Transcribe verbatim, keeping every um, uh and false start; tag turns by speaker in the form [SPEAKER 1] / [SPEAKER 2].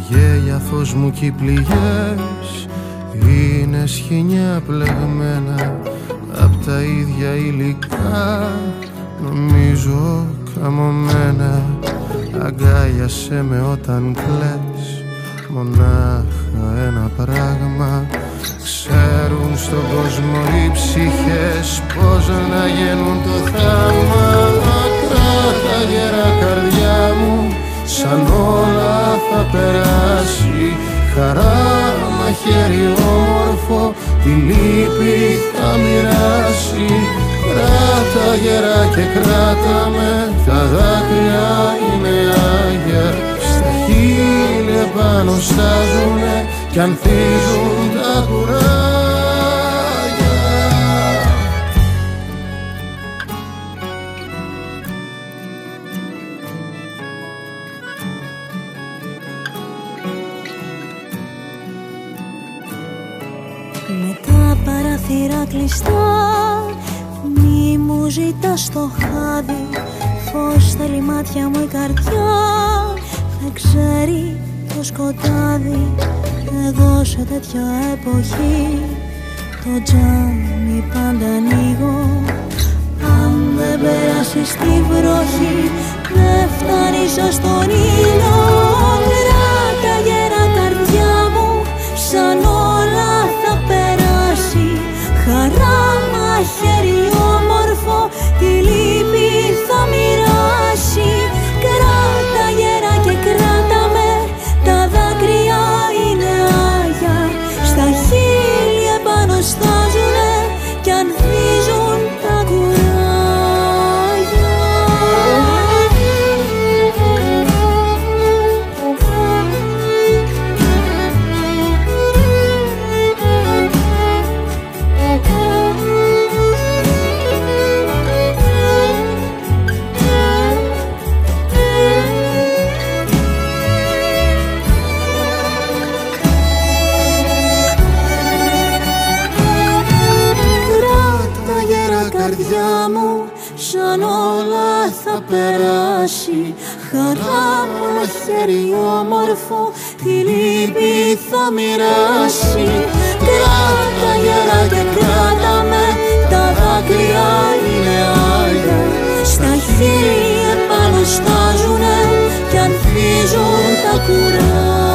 [SPEAKER 1] γέλια φως μου κι οι πληγές είναι σχοινιά πλεγμένα απ' τα ίδια υλικά, νομίζω καμωμένα. Αγκάλιασέ με όταν κλαις, μονάχα ένα πράγμα ξέρουν στον κόσμο οι ψυχές, πώς να γίνουν το θαύμα. Κράτα γερά καρδιά μου, σαν όλα θα περάσει, χαρά μαχαίρι όμορφο, τη λύπη θα μοιράσει. Κράτα γερά και κράτα με, τα δάκρυα είναι άγια, στα χείλη επάνω στάζουνε κι ανθίζουν τα κουράγια.
[SPEAKER 2] Με τα παράθυρα κλειστά, μη μου ζητάς το χάδι, φως θέλει μάτια μου η καρδιά, δεν ξέρει το σκοτάδι. Εγώ σε τέτοια εποχή το τζάμι πάντα ανοίγω. Αν δεν περάσεις τη βροχή, δεν φτάνεις στον ήλιο. Κράτα γερά καρδιά μου, σαν όλα θα περάσει, χαρά μαχαίρι όμορφο, τη λύπη θα μοιράσει. Κράτα γερά και κράτα με, τα δάκρυα είναι άγια, στα χείλη επάνω στάζουνε κι ανθίζουν τα κουράγια. Καρδιά μου, σαν όλα θα περάσει, χαρά μαχαίρι όμορφο, τη λύπη θα μοιράσει. Κράτα γερά και κράτα με, τα δάκρυα είναι άγια, στα χείλη επάνω στάζουνε κι ανθίζουν τα κουράγια.